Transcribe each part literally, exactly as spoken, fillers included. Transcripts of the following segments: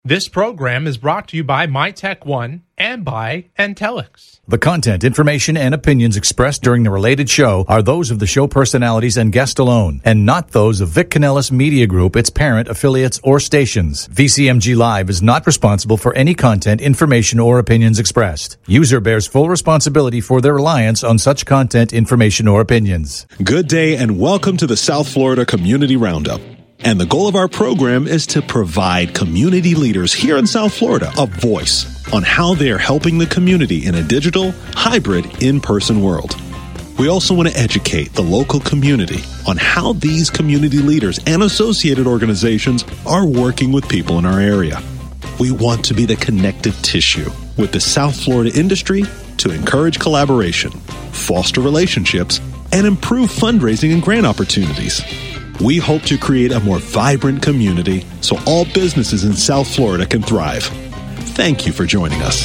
This program is brought to you by MyTech1 and by Antelix. The content, information, and opinions expressed during the related show are those of the show personalities and guest alone, and not those of Vic Canellis Media Group, its parent, affiliates, or stations. V C M G Live is not responsible for any content, information, or opinions expressed. User bears full responsibility for their reliance on such content, information, or opinions. Good day and welcome to the South Florida Community Roundup. And the goal of our program is to provide community leaders here in South Florida a voice on how they are helping the community in a digital, hybrid, in-person world. We also want to educate the local community on how these community leaders and associated organizations are working with people in our area. We want to be the connective tissue with the South Florida industry to encourage collaboration, foster relationships, and improve fundraising and grant opportunities. We hope to create a more vibrant community so all businesses in South Florida can thrive. Thank you for joining us.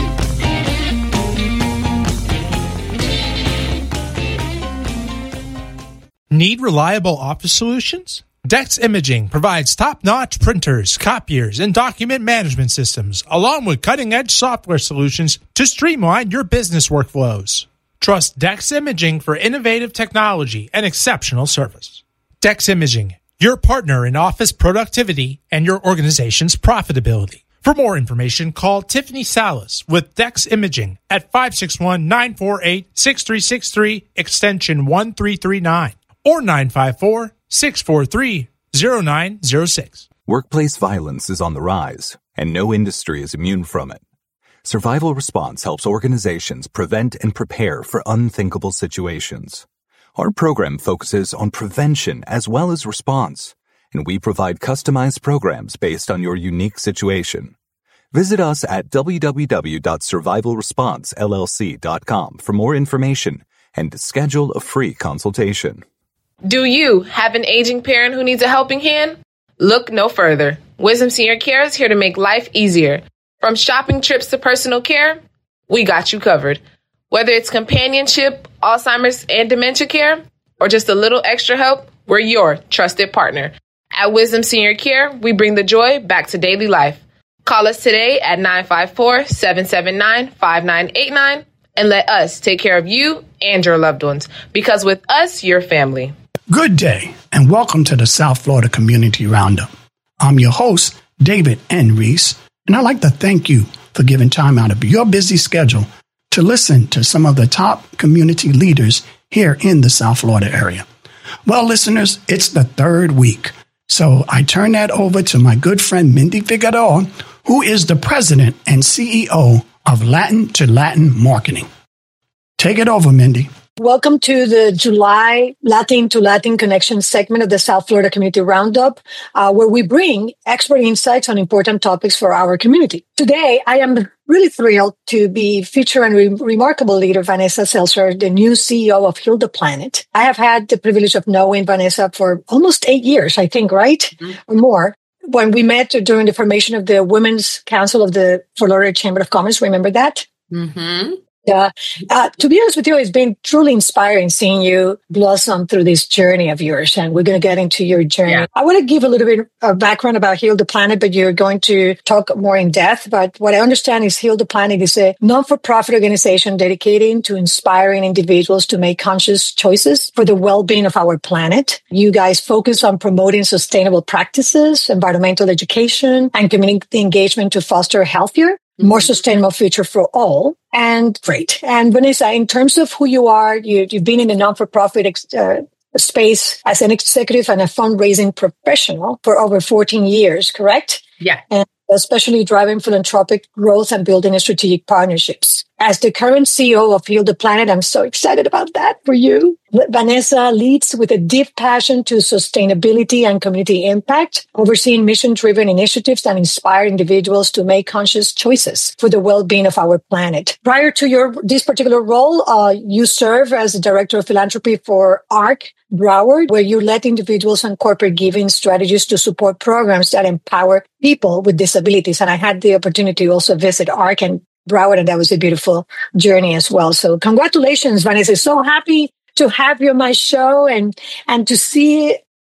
Need reliable office solutions? Dex Imaging provides top-notch printers, copiers, and document management systems, along with cutting-edge software solutions to streamline your business workflows. Trust Dex Imaging for innovative technology and exceptional service. Dex Imaging, your partner in office productivity and your organization's profitability. For more information, call Tiffany Salas with Dex Imaging at five six one, nine four eight, six three six three, extension one three three nine, or nine five four, six four three, zero nine zero six. Workplace violence is on the rise, and no industry is immune from it. Survival Response helps organizations prevent and prepare for unthinkable situations. Our program focuses on prevention as well as response, and we provide customized programs based on your unique situation. Visit us at w w w dot survival response l l c dot com for more information and to schedule a free consultation. Do you have an aging parent who needs a helping hand? Look no further. Wisdom Senior Care is here to make life easier. From shopping trips to personal care, we got you covered. Whether it's companionship, Alzheimer's and dementia care, or just a little extra help, we're your trusted partner. At Wisdom Senior Care, we bring the joy back to daily life. Call us today at nine five four, seven seven nine, five nine eight nine and let us take care of you and your loved ones, because with us, you're family. Good day, and welcome to the South Florida Community Roundup. I'm your host, David N. Reese, and I'd like to thank you for giving time out of your busy schedule to listen to some of the top community leaders here in the South Florida area. Well, listeners, it's the third week, so I turn that over to my good friend Mindy Figueroa, who is the president and C E O of Latin to Latin Marketing. Take it over, Mindy. Welcome to the July Latin to Latin Connection segment of the South Florida Community Roundup, uh, where we bring expert insights on important topics for our community. Today, I am really thrilled to be featuring re- remarkable leader Vanessa Seltzer, the new C E O of Heal the Planet. I have had the privilege of knowing Vanessa for almost eight years, I think, right? Mm-hmm. Or more. When we met during the formation of the Women's Council of the Florida Chamber of Commerce, remember that? Mm-hmm. Yeah. Uh, to be honest with you, it's been truly inspiring seeing you blossom through this journey of yours. And we're going to get into your journey. Yeah. I want to give a little bit of background about Heal the Planet, but you're going to talk more in depth. But what I understand is Heal the Planet is a non-for-profit organization dedicated to inspiring individuals to make conscious choices for the well-being of our planet. You guys focus on promoting sustainable practices, environmental education, and community engagement to foster a healthier, more sustainable future for all. And great. And Vanessa, in terms of who you are, you, you've been in the non-for-profit ex, uh, space as an executive and a fundraising professional for over fourteen years, correct? Yeah. And especially driving philanthropic growth and building strategic partnerships. As the current C E O of Heal the Planet, I'm so excited about that for you. Vanessa leads with a deep passion to sustainability and community impact, overseeing mission-driven initiatives that inspire individuals to make conscious choices for the well-being of our planet. Prior to your this particular role, uh, you serve as the Director of Philanthropy for ARC Broward, where you led individuals and corporate giving strategies to support programs that empower people with disabilities. And I had the opportunity to also visit ARC and Broward, and that was a beautiful journey as well. So congratulations, Vanessa. So happy to have you on my show and, and to see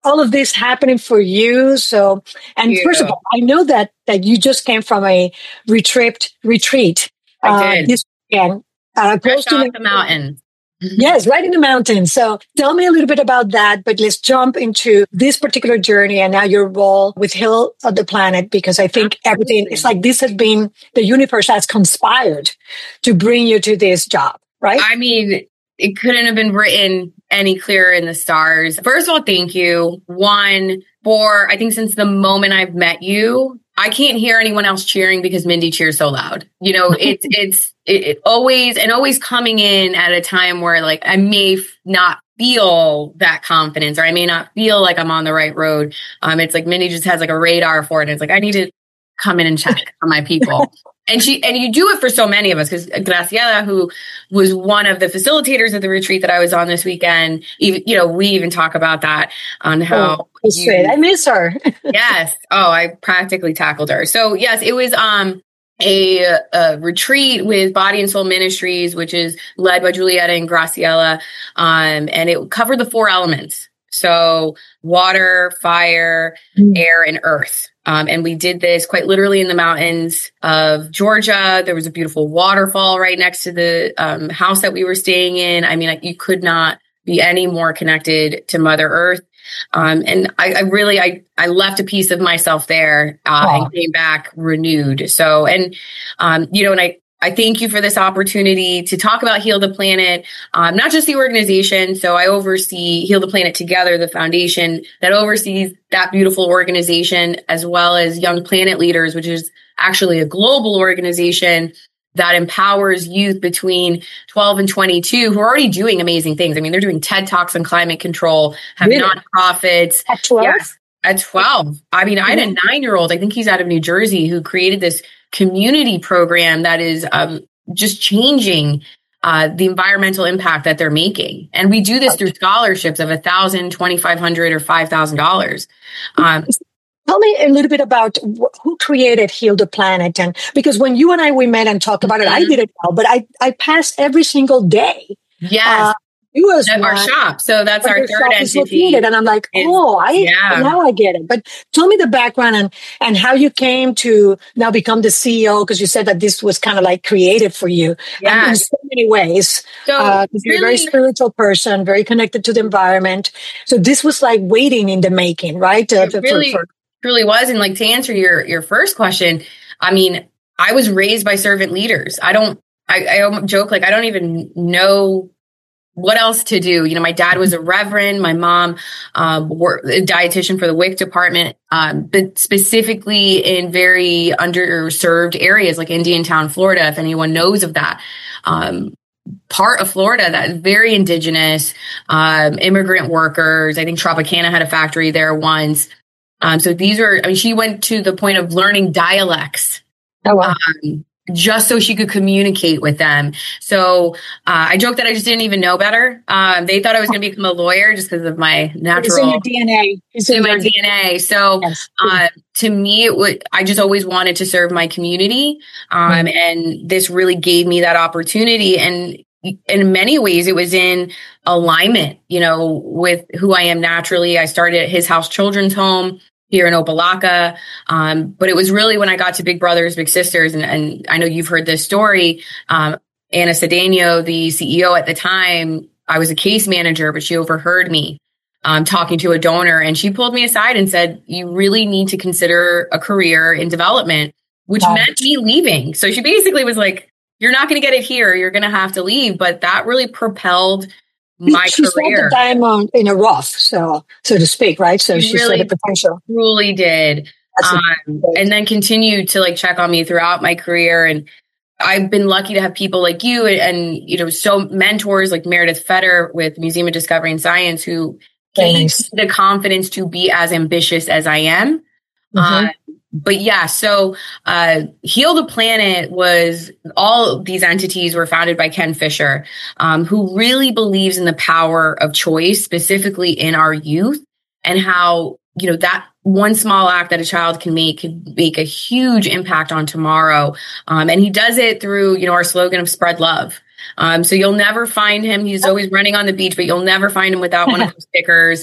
all of this happening for you. So, and Yeah. first of all, I know that that you just came from a retreat retreat I uh, did. this weekend, uh, close Fresh to off the mountain. Yes, right in the mountains. So tell me a little bit about that, but let's jump into this particular journey and now your role with Heal the Planet, because I think Absolutely. everything, it's like this has been, the universe has conspired to bring you to this job, right? I mean, it couldn't have been written any clearer in the stars. First of all, thank you. One, for, I think since the moment I've met you, I can't hear anyone else cheering because Mindy cheers so loud. You know, it's, it's, it, it always, and always coming in at a time where like I may f- not feel that confidence, or I may not feel like I'm on the right road. Um, it's like Mindy just has like a radar for it. And it's like, I need to come in and check on my people. And she, and you do it for so many of us, because Graciela, who was one of the facilitators of the retreat that I was on this weekend, even, you know, we even talk about that on how Oh, that's you- great. I miss her. yes. Oh, I practically tackled her. So yes, it was, um, a, a retreat with Body and Soul Ministries, which is led by Julieta and Graciela. Um, and it covered the four elements. So water, fire, Mm. air, and earth. Um, and we did this quite literally in the mountains of Georgia. There was a beautiful waterfall right next to the um, house that we were staying in. I mean, like, you could not be any more connected to Mother Earth. Um, and I, I really, I, I left a piece of myself there uh, Wow. and came back renewed. So, and, um, you know, and I, I thank you for this opportunity to talk about Heal the Planet, um, not just the organization. So I oversee Heal the Planet Together, the foundation that oversees that beautiful organization, as well as Young Planet Leaders, which is actually a global organization that empowers youth between twelve and twenty-two who are already doing amazing things. I mean, they're doing TED Talks on climate control, have Really? nonprofits. At twelve? Yes, at twelve. I mean, I had a nine-year-old, I think he's out of New Jersey, who created this community program that is um, just changing uh, the environmental impact that they're making. And we do this through scholarships of one thousand dollars, twenty-five hundred dollars, or five thousand dollars. Um, Tell me a little bit about wh- who created Heal the Planet. And because when you and I, we met and talked about it, I Mhm. didn't know, but I, I passed every single day. yes. Uh, it was At our one- shop. So that's but our your third shop is entity. located, and I'm like, It's- oh, I yeah. now I get it. But tell me the background and and how you came to now become the C E O, because you said that this was kind of like created for you and in Yes. so many ways. So Uh, 'cause you're a very really, spiritual person, very connected to the environment. So this was like waiting in the making, right? Uh, It for- really for- truly was. And like, to answer your, your first question, I mean, I was raised by servant leaders. I don't, I, I joke, like, I don't even know what else to do. You know, my dad was a reverend. My mom, um, worked a dietitian for the W I C department, um, but specifically in very underserved areas like Indiantown, Florida, if anyone knows of that. Um, part of Florida that is very indigenous, um, immigrant workers. I think Tropicana had a factory there once. Um, so these are, I mean, she went to the point of learning dialects, oh, wow. um, just so she could communicate with them. So uh, I joke that I just didn't even know better. Um, they thought I was going to become a lawyer just because of my It's in natural your D N A. It's in my your D N A. So Yes. uh, to me, it would, I just always wanted to serve my community. Um, and this really gave me that opportunity. And in many ways, it was in alignment, you know, with who I am naturally. I started at His House Children's Home here in Opelika. Um, but it was really when I got to Big Brothers, Big Sisters, and, and I know you've heard this story. Um, Anna Cedeno, the C E O at the time, I was a case manager, but she overheard me um, talking to a donor, and she pulled me aside and said, you really need to consider a career in development, which Wow. meant me leaving. So she basically was like, you're not going to get it here. You're going to have to leave. But that really propelled my she saw career. the diamond in a rough, so so to speak, right? So She she saw really the potential. Truly did. That's a- Um, and then continued to like check on me throughout my career. And I've been lucky to have people like you and, and you know, so mentors like Meredith Fetter with Museum of Discovery and Science, who Very gave nice. me the confidence to be as ambitious as I am. Mhm. Uh, but yeah, so uh, Heal the Planet was, all these entities were founded by Ken Fisher, um, who really believes in the power of choice, specifically in our youth, and how, you know, that one small act that a child can make can make a huge impact on tomorrow. Um, and he does it through, you know, our slogan of spread love. Um, so you'll never find him. He's always running on the beach, but you'll never find him without one of those stickers.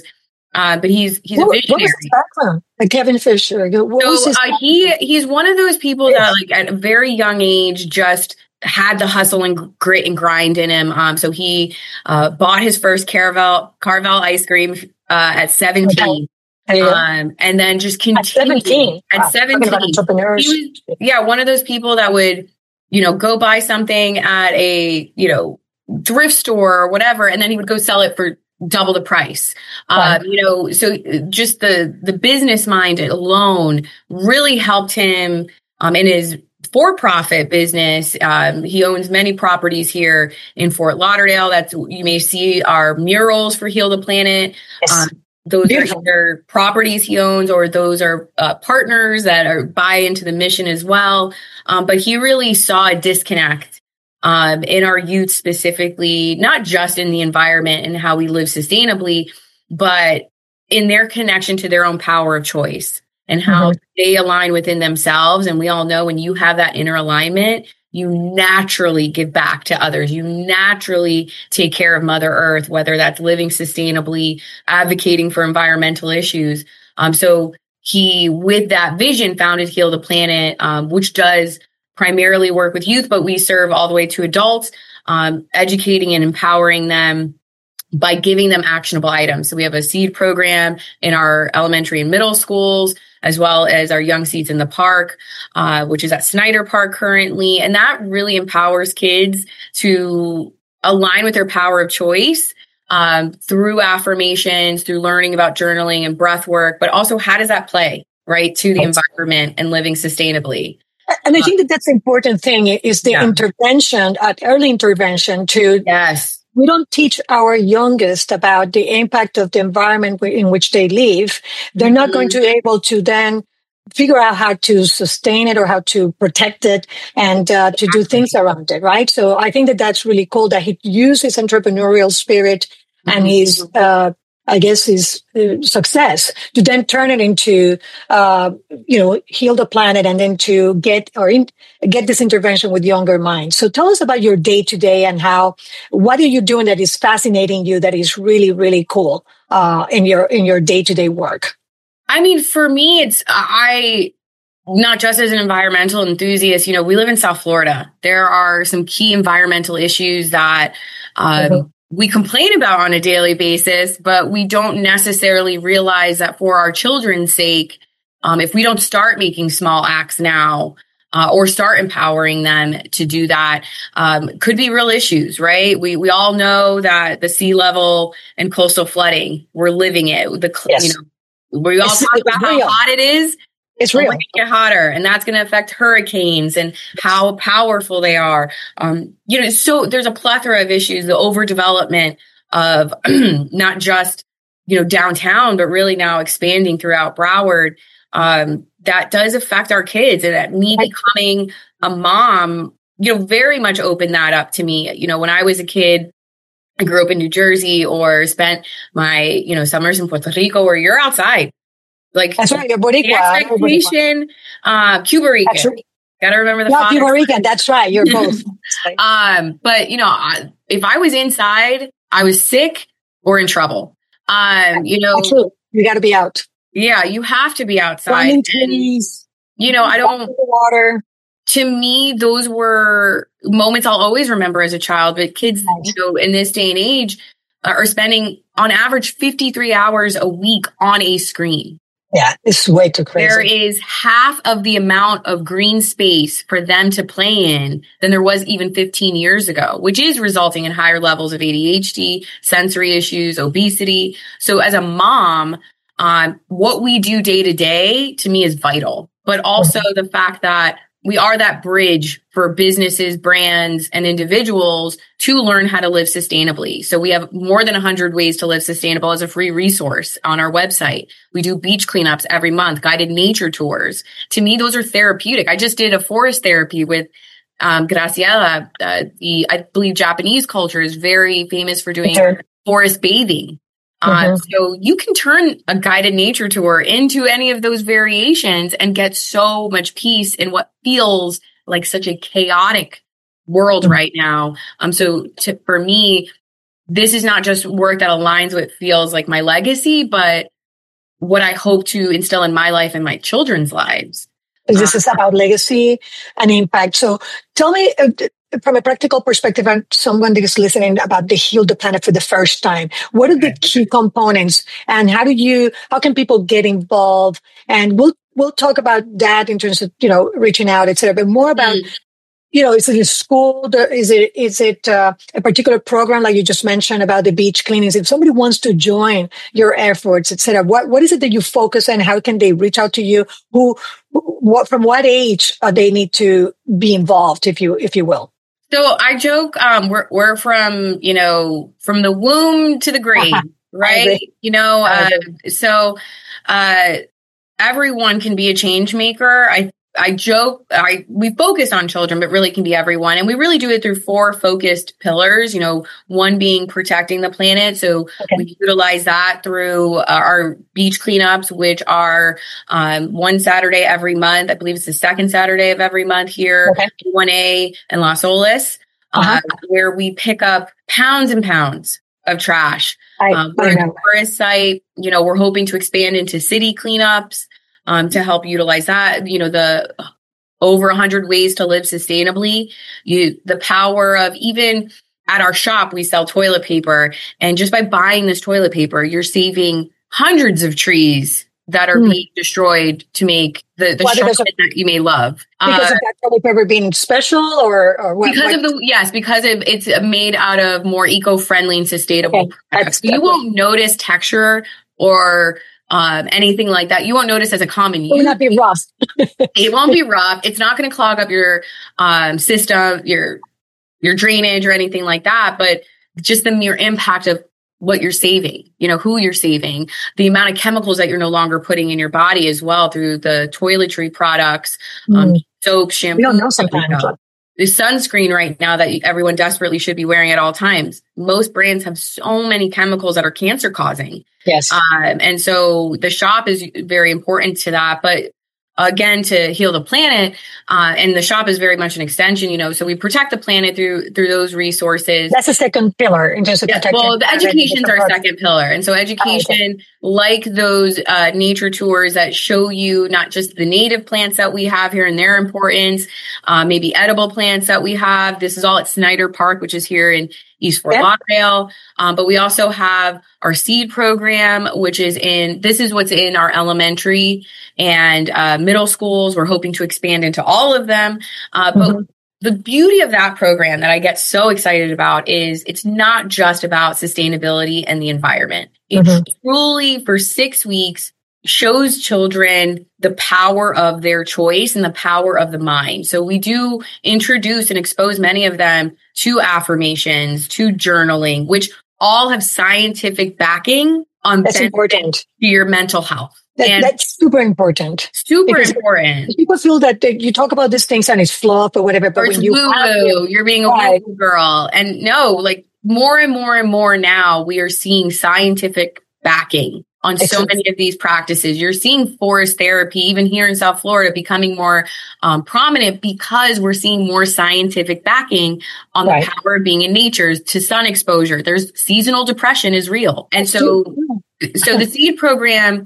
Uh, but he's he's what, a visionary. What was his background? Like Kevin Fisher. What so was his uh, he he's one of those people that, like, at a very young age, just had the hustle and grit and grind in him. Um, so he uh, bought his first Carvel Carvel ice cream uh, at seventeen. Okay. Um, and then just continued. At seventeen. At wow. seventeen. He was, yeah, one of those people that would, you know, go buy something at a, you know, thrift store or whatever, and then he would go sell it for double the price. Right. Um, you know, so just the, the business mind alone really helped him um, in his for-profit business. Um, he owns many properties here in Fort Lauderdale. That's, you may see our murals for Heal the Planet. Yes. Um, those Beautiful. Are either properties he owns, or those are uh, partners that are buy into the mission as well. Um, but he really saw a disconnect um, in our youth specifically, not just in the environment and how we live sustainably, but in their connection to their own power of choice and how mm-hmm. they align within themselves. And we all know when you have that inner alignment, you naturally give back to others. You naturally take care of Mother Earth, whether that's living sustainably, advocating for environmental issues. Um, so he, with that vision, founded Heal the Planet, um, which does primarily work with youth, but we serve all the way to adults, um, educating and empowering them by giving them actionable items. So we have a seed program in our elementary and middle schools, as well as our Young Seeds in the Park, uh, which is at Snyder Park currently. And that really empowers kids to align with their power of choice um, through affirmations, through learning about journaling and breath work, but also how does that play, right, to the environment and living sustainably. And I think that that's the important thing is the yeah. intervention, uh, early intervention to... Yes. We don't teach our youngest about the impact of the environment in which they live. They're mm-hmm. not going to be able to then figure out how to sustain it or how to protect it and uh, to do things around it, right? So I think that that's really cool that he used his entrepreneurial spirit mm-hmm. and his, uh, I guess, his uh, success to then turn it into, uh, you know, Heal the Planet and then to get or in, get this intervention with younger minds. So tell us about your day to day and how, what are you doing that is fascinating you, that is really, really cool, uh, in your, in your day to day work? I mean, for me, it's, I, not just as an environmental enthusiast, you know, we live in South Florida. There are some key environmental issues that, um, mm-hmm. we complain about on a daily basis, but we don't necessarily realize that for our children's sake, um, if we don't start making small acts now, uh, or start empowering them to do that, um, could be real issues, right? We we all know that the sea level and coastal flooding, we're living it. The yes. you know, we all it's, talk about how hot it is. It's real. It's going to get hotter, and that's going to affect hurricanes and how powerful they are. Um, you know, so there's a plethora of issues, the overdevelopment of not just, you know, downtown, but really now expanding throughout Broward. Um, that does affect our kids, and that me becoming a mom, you know, very much opened that up to me. You know, when I was a kid, I grew up in New Jersey or spent my, you know, summers in Puerto Rico where you're outside. Like, that's right, you're Boricua. The expectation, uh, Cuba Rican. Gotta remember the yeah, Cuba Rican. That's right. You're both. um, but you know, I, if I was inside, I was sick or in trouble. Um, you know, Absolutely. You got to be out. Yeah, you have to be outside. And, trees, you know, I don't. Water. To me, those were moments I'll always remember as a child. But kids, you know, in this day and age, uh, are spending on average fifty-three hours a week on a screen. Yeah, it's way too crazy. There is half of the amount of green space for them to play in than there was even fifteen years ago, which is resulting in higher levels of A D H D, sensory issues, obesity. So as a mom, um, what we do day to day to me is vital, but also mm-hmm. the fact that we are that bridge for businesses, brands, and individuals to learn how to live sustainably. So we have more than one hundred ways to live sustainable as a free resource on our website. We do beach cleanups every month, guided nature tours. To me, those are therapeutic. I just did a forest therapy with um, Graciela. Uh, the, I believe Japanese culture is very famous for doing okay. forest bathing. Mm-hmm. Uh, so you can turn a guided nature tour into any of those variations and get so much peace in what feels like such a chaotic world mm-hmm. right now. Um, so to, for me, this is not just work that aligns with feels like my legacy, but what I hope to instill in my life and my children's lives. This is about legacy and impact. So tell me, uh, from a practical perspective, and someone that is listening about the Heal the Planet for the first time, what are the key components and how do you, how can people get involved? And we'll, we'll talk about that in terms of, you know, reaching out, et cetera, but more about, mm. you know, is it a school? Is it, is it uh, a particular program like you just mentioned about the beach cleanings? If somebody wants to join your efforts, et cetera, what, what is it that you focus on? How can they reach out to you? Who, what, from what age uh, they need to be involved, if you, if you will? So I joke, um, we're, we're from, you know, from the womb to the grave, right? You know, uh, so, uh, everyone can be a change maker. I, I joke, I, we focus on children, but really can be everyone. And we really do it through four focused pillars, you know, one being protecting the planet. So okay. we utilize that through uh, our beach cleanups, which are um, one Saturday every month. I believe it's the second Saturday of every month here, okay. one A and Las Olas, uh-huh. uh, where we pick up pounds and pounds of trash. I, um, we're a tourist site. You know, we're hoping to expand into city cleanups. Um, to help utilize that, you know, the over a hundred ways to live sustainably, you, the power of even at our shop, we sell toilet paper. And just by buying this toilet paper, you're saving hundreds of trees that are mm. being destroyed to make the, the chocolate of, that you may love. Because uh, of that toilet paper being special or, or what? Because what? of the, yes, because of, it's made out of more eco-friendly and sustainable okay. products. You won't notice texture or Um, anything like that. You won't notice as a common use. It will not be rough. It won't be rough. It's not going to clog up your um, system, your your drainage or anything like that. But just the mere impact of what you're saving, you know, who you're saving, the amount of chemicals that you're no longer putting in your body as well through the toiletry products, mm. um, soap, shampoo. We don't know sometimes. The sunscreen right now that everyone desperately should be wearing at all times. Most brands have so many chemicals that are cancer causing. Yes. Um, and so the shop is very important to that. But again, to heal the planet, uh, and the shop is very much an extension, you know, so we protect the planet through, through those resources. That's the second pillar in terms of yeah, protecting. Well, the education's our second pillar. And so education, oh, okay. like those, uh, nature tours that show you not just the native plants that we have here and their importance, uh, maybe edible plants that we have. This is all at Snyder Park, which is here in East Fort yeah. Lauderdale. Um, but we also have our seed program, which is in, this is what's in our elementary and uh, middle schools. We're hoping to expand into all of them. Uh, but mm-hmm. the beauty of that program that I get so excited about is it's not just about sustainability and the environment. It mm-hmm. truly, for six weeks, shows children the power of their choice and the power of the mind. So we do introduce and expose many of them to affirmations, to journaling, which all have scientific backing on that's important to your mental health. That, that's super important. Super important. People feel that they, you talk about these things and it's fluff or whatever, but or when you woo-woo, you're being a right. woo girl. And no, like more and more and more now, we are seeing scientific backing on so it's, many of these practices. You're seeing forest therapy, even here in South Florida, becoming more um, prominent because we're seeing more scientific backing on right. the power of being in nature, to sun exposure. There's seasonal depression is real. And so, so the seed program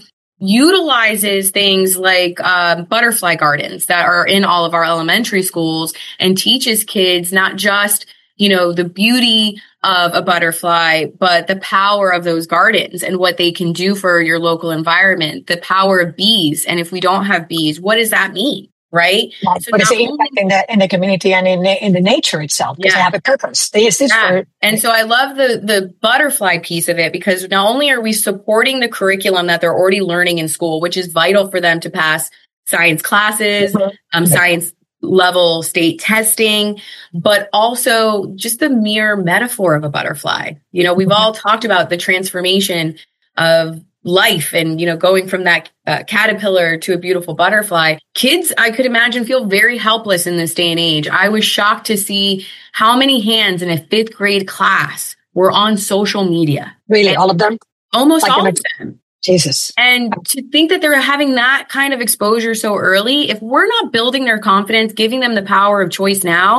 utilizes things like um, butterfly gardens that are in all of our elementary schools and teaches kids not just, you know, the beauty of a butterfly, but the power of those gardens and what they can do for your local environment, the power of bees. And if we don't have bees, what does that mean? Right? Right. So what is the impact in the, in the community and in the, in the nature itself? Because yeah. they have a purpose. They exist yeah. for. And so I love the, the butterfly piece of it, because not only are we supporting the curriculum that they're already learning in school, which is vital for them to pass science classes, mm-hmm. um, mm-hmm. science level state testing, but also just the mere metaphor of a butterfly. You know, we've mm-hmm. all talked about the transformation of life and, you know, going from that uh, caterpillar to a beautiful butterfly. Kids, I could imagine, feel very helpless in this day and age. I was shocked to see how many hands in a fifth grade class were on social media. Really? And all of them? Almost like all of them. Jesus. And to think that they're having that kind of exposure so early, if we're not building their confidence, giving them the power of choice now,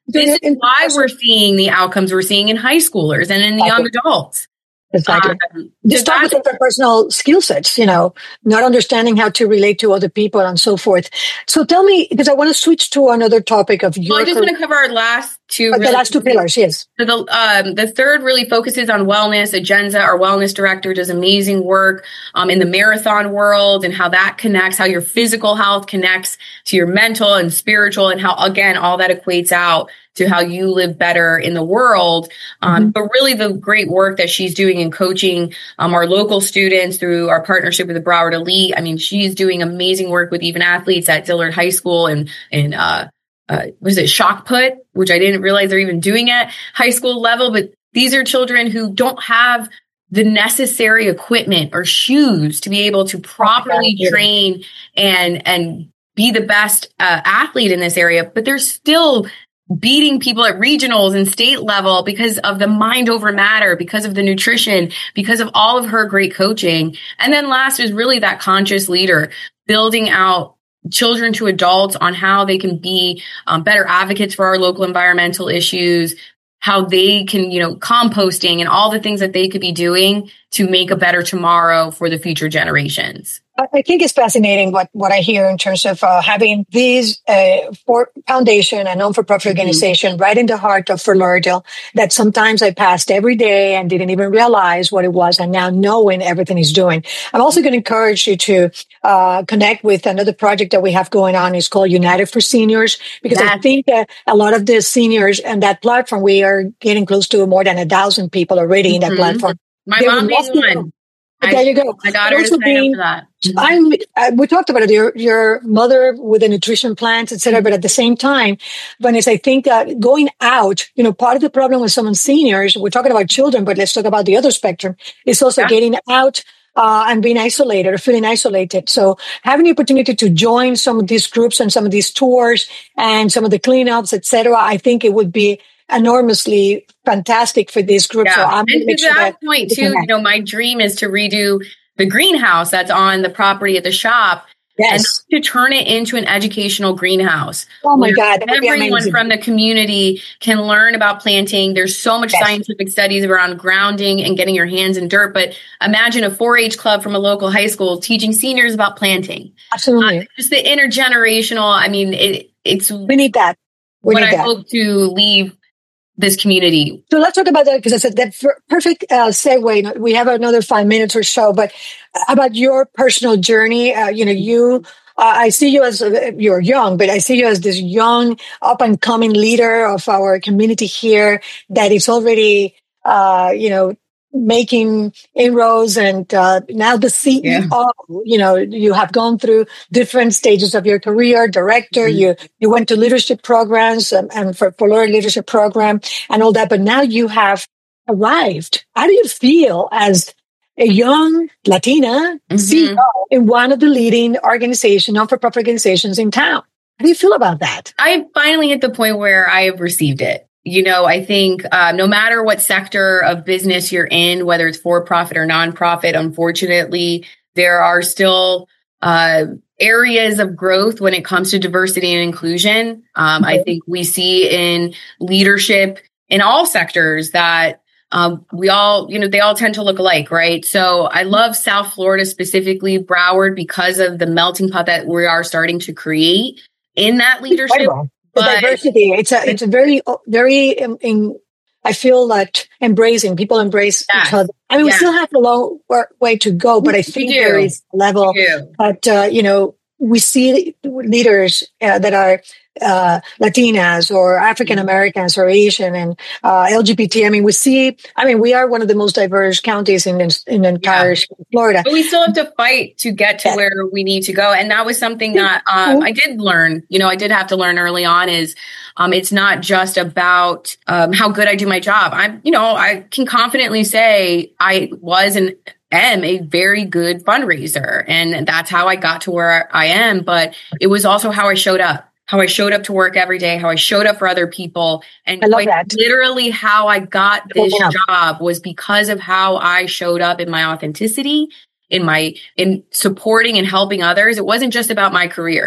This is why we're seeing the outcomes we're seeing in high schoolers and in the young adults. Exactly. Um, Just talk with interpersonal skill sets, you know, not understanding how to relate to other people and so forth. So tell me, because I want to switch to another topic of your. Well, I just want to cover our last two. Uh, the last two pillars, yes. So the um, the third really focuses on wellness. Agenza, our wellness director, does amazing work um, in the marathon world and how that connects, how your physical health connects to your mental and spiritual, and how, again, all that equates out to how you live better in the world. Um, mm-hmm. But really the great work that she's doing in coaching um, our local students through our partnership with the Broward Elite. I mean, she's doing amazing work with even athletes at Dillard High School and, and uh, uh, what is it, shock put, which I didn't realize they're even doing at high school level. But these are children who don't have the necessary equipment or shoes to be able to properly oh, train and, and be the best uh, athlete in this area, but they're still beating people at regionals and state level because of the mind over matter, because of the nutrition, because of all of her great coaching. And then last is really that conscious leader, building out children to adults on how they can be um, better advocates for our local environmental issues, how they can, you know, composting and all the things that they could be doing to make a better tomorrow for the future generations. I think it's fascinating what, what I hear in terms of uh, having these uh, for foundation and non-for-profit mm-hmm. organization right in the heart of Fort Lauderdale that sometimes I passed every day and didn't even realize what it was. And now knowing everything he's doing. I'm also going to encourage you to uh, connect with another project that we have going on. It's called United for Seniors, because That's- I think that a lot of the seniors and that platform, we are getting close to more than a thousand people already mm-hmm. in that platform. My they mom being one. I, there you go. My daughter is being, up for that. I'm, uh, we talked about it, your, your mother with the nutrition plans, et cetera. But at the same time, Vanessa, I think that going out, you know, part of the problem with some seniors, we're talking about children, but let's talk about the other spectrum, is also yeah. getting out uh, and being isolated or feeling isolated. So having the opportunity to join some of these groups and some of these tours and some of the cleanups, et cetera, I think it would be enormously fantastic for this group. Yeah. So I'm and to sure that, that point too, you know, my dream is to redo the greenhouse that's on the property at the shop. Yes. And to turn it into an educational greenhouse. Oh my God. Everyone from the community can learn about planting. There's so much yes. scientific studies around grounding and getting your hands in dirt. But imagine a four H club from a local high school teaching seniors about planting. Absolutely. Uh, just the intergenerational. I mean, it, it's we need that. We what need I that. hope to leave this community. So let's talk about that, because I said that perfect uh, segue. We have another five minutes or so, but about your personal journey. Uh, you know, you, uh, I see you as, uh, you're young, but I see you as this young up and coming leader of our community here that is already, uh, you know, making inroads and uh, now the C E O, yeah. you know, you have gone through different stages of your career, director, mm-hmm. you you went to leadership programs and, and for Fort Lauderdale leadership program and all that, but now you have arrived. How do you feel as a young Latina mm-hmm. C E O in one of the leading organizations, non-for-profit organizations in town? How do you feel about that? I finally hit the point where I have received it. You know, I think uh, no matter what sector of business you're in, whether it's for-profit or nonprofit, unfortunately, there are still uh, areas of growth when it comes to diversity and inclusion. Um, mm-hmm. I think we see in leadership in all sectors that um, we all, you know, they all tend to look alike, right? So I love South Florida, specifically Broward, because of the melting pot that we are starting to create in that leadership. Incredible. The but, diversity. It's a, it's a very, very, in, in, I feel that embracing, people embrace yes. each other. I mean, yes. we still have a long way to go, but I think there is a level, but, uh, you know, we see leaders uh, that are uh, Latinas or African Americans or Asian and uh, L G B T. I mean, we see, I mean, we are one of the most diverse counties in, in the entire yeah. Florida. But we still have to fight to get to yeah. where we need to go. And that was something that um, I did learn, you know, I did have to learn early on is um, it's not just about um, how good I do my job. I'm, you know, I can confidently say I was and am a very good fundraiser. And that's how I got to where I am. But it was also how I showed up. How I showed up to work every day, how I showed up for other people. And I love that. Literally how I got this job was because of how I showed up in my authenticity, in my, in supporting and helping others. It wasn't just about my career.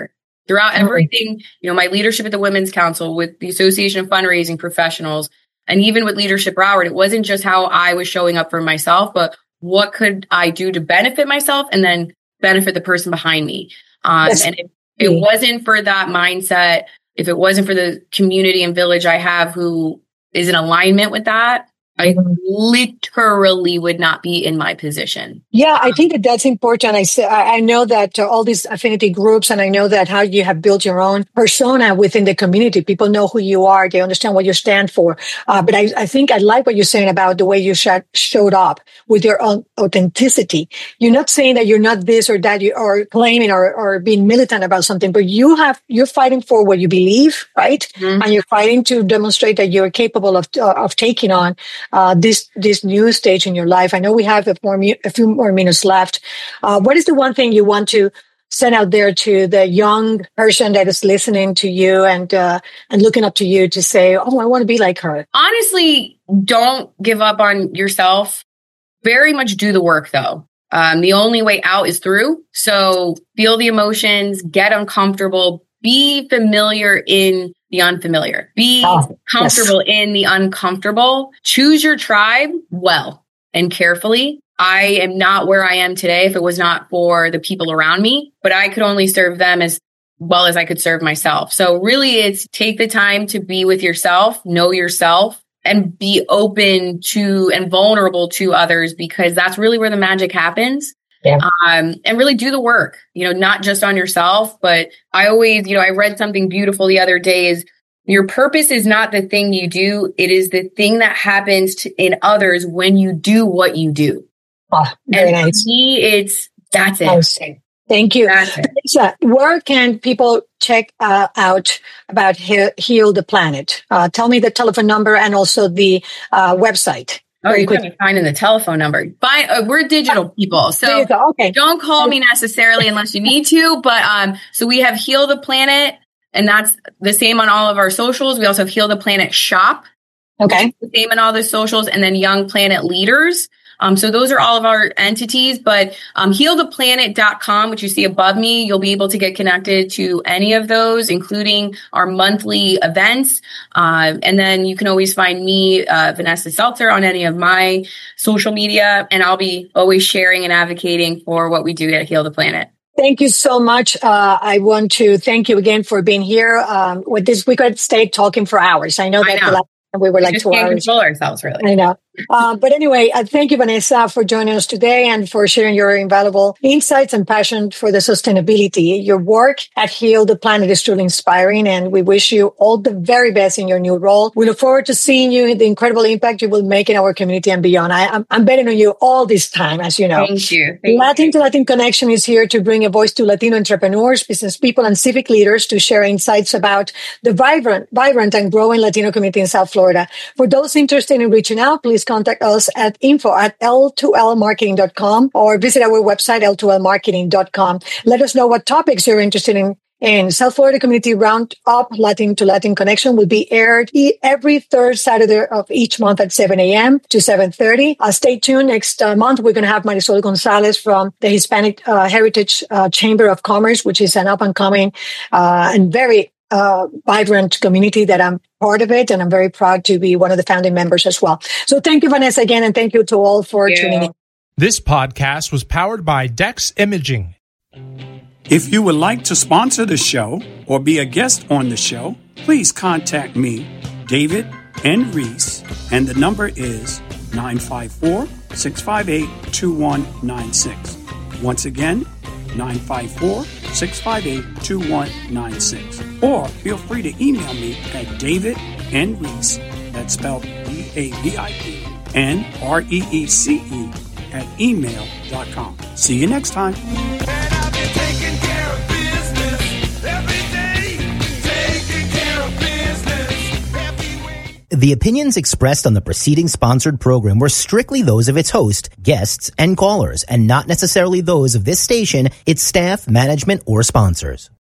Throughout everything, you know, my leadership at the Women's Council, with the Association of Fundraising Professionals, and even with Leadership Broward, it wasn't just how I was showing up for myself, but what could I do to benefit myself and then benefit the person behind me. Um, and if it wasn't for that mindset, if it wasn't for the community and village I have who is in alignment with that, I literally would not be in my position. Yeah, I think that that's important. I say, I know that uh, all these affinity groups, and I know that how you have built your own persona within the community. People know who you are. They understand what you stand for. Uh, but I, I think I like what you're saying about the way you sh- showed up with your own authenticity. You're not saying that you're not this or that, you are claiming or, or being militant about something, but you have, you're fighting for what you believe, right? Mm-hmm. And you're fighting to demonstrate that you're capable of, uh, of taking on Uh, this this new stage in your life. I know we have a, more, a few more minutes left. Uh, what is the one thing you want to send out there to the young person that is listening to you and uh, and looking up to you to say, oh, I want to be like her? Honestly, don't give up on yourself. Very much do the work, though. Um, the only way out is through. So feel the emotions, get uncomfortable, be familiar in the unfamiliar. Be oh, comfortable yes. in the uncomfortable. Choose your tribe well and carefully. I am not where I am today if it was not for the people around me, but I could only serve them as well as I could serve myself. So really, it's take the time to be with yourself, know yourself, and be open to and vulnerable to others, because that's really where the magic happens. Yeah. Um, and really do the work, you know, not just on yourself, but I always, you know, I read something beautiful the other day is your purpose is not the thing you do. It is the thing that happens to, in others when you do what you do. Oh, very and nice. For me, it's, that's it. Awesome. Thank you. So where can people check uh, out about he- Heal the Planet? Uh, tell me the telephone number and also the uh, website. Oh, you're going to be finding the telephone number. Find, uh, we're digital people, so okay. Don't call me necessarily unless you need to. But um, so we have Heal the Planet, and that's the same on all of our socials. We also have Heal the Planet Shop. Okay. The same on all the socials, and then Young Planet Leaders. Um, so those are all of our entities, but um, heal the planet dot com, which you see above me, you'll be able to get connected to any of those, including our monthly events. Uh, and then you can always find me, uh, Vanessa Seltzer, on any of my social media, and I'll be always sharing and advocating for what we do at Heal the Planet. Thank you so much. Uh, I want to thank you again for being here. Um, with this, we could stay talking for hours. I know that I know. The last time we were like we just two can't hours. Control ourselves, really. I know. Uh, but anyway, uh, thank you, Vanessa, for joining us today and for sharing your invaluable insights and passion for the sustainability. Your work at Heal the Planet is truly inspiring, and we wish you all the very best in your new role. We look forward to seeing you, the incredible impact you will make in our community and beyond. I, I'm, I'm betting on you all this time, as you know. Thank you. Thank Latin you. to Latin Connection is here to bring a voice to Latino entrepreneurs, business people, and civic leaders to share insights about the vibrant, vibrant and growing Latino community in South Florida. For those interested in reaching out, please contact us at info at L two L marketing dot com or visit our website, L two L marketing dot com. Let us know what topics you're interested in. In South Florida Community Roundup, Latin to Latin Connection will be aired every third Saturday of each month at seven a.m. to seven thirty. Uh, stay tuned. Next uh, month, we're going to have Marisol Gonzalez from the Hispanic uh, Heritage uh, Chamber of Commerce, which is an up-and-coming uh, and very uh, vibrant community that I'm part of it. And I'm very proud to be one of the founding members as well. So thank you, Vanessa, again, and thank you to all for yeah. tuning in. This podcast was powered by Dex Imaging. If you would like to sponsor the show or be a guest on the show, please contact me, David N. Reese, and the number is nine five four, six five eight, two one nine six. Once again, nine five four, six five eight, two one nine six. Or feel free to email me at David N. Reese, that's spelled D A V I D, N R E E C E, at email dot com. See you next time. The opinions expressed on the preceding sponsored program were strictly those of its host, guests, and callers, and not necessarily those of this station, its staff, management, or sponsors.